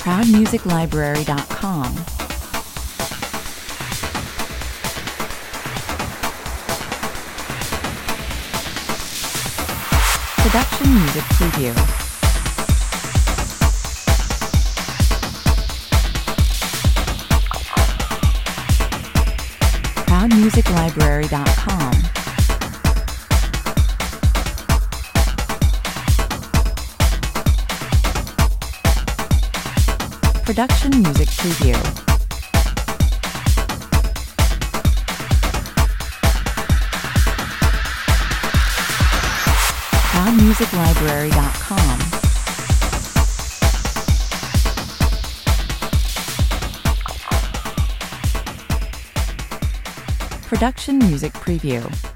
ProudMusicLibrary.com. Production Music Preview. ProudMusicLibrary.com. Production Music Preview. ProudMusicLibrary.com. Production Music Preview.